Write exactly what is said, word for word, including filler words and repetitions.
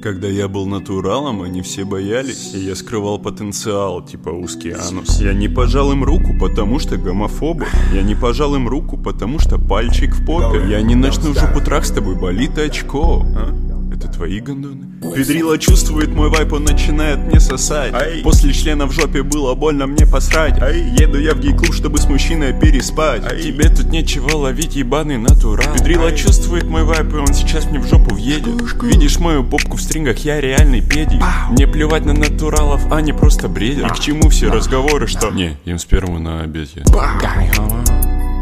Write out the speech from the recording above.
Когда я был натуралом, они все боялись, и я скрывал потенциал, типа узкий анус. Я не пожал им руку, потому что гомофобы. Я не пожал им руку, потому что пальчик в попе. Я не начну в жопу трах с тобой, болит очко. А? Это твои гондоны? Педрила чувствует мой вайп, он начинает мне сосать. Ай. После члена в жопе было больно мне посрать. Ай. Еду я в гей-клуб, чтобы с мужчиной переспать. Ай. Тебе тут нечего ловить, ебаный натурал. Педрила Ай. чувствует мой вайп, и он сейчас мне в жопу въедет. Пушку. Видишь мою попку в стрингах, я реальный педик. Пау. Мне плевать на натуралов, они просто бредят. И к чему все разговоры, что не, им сперму на обед я.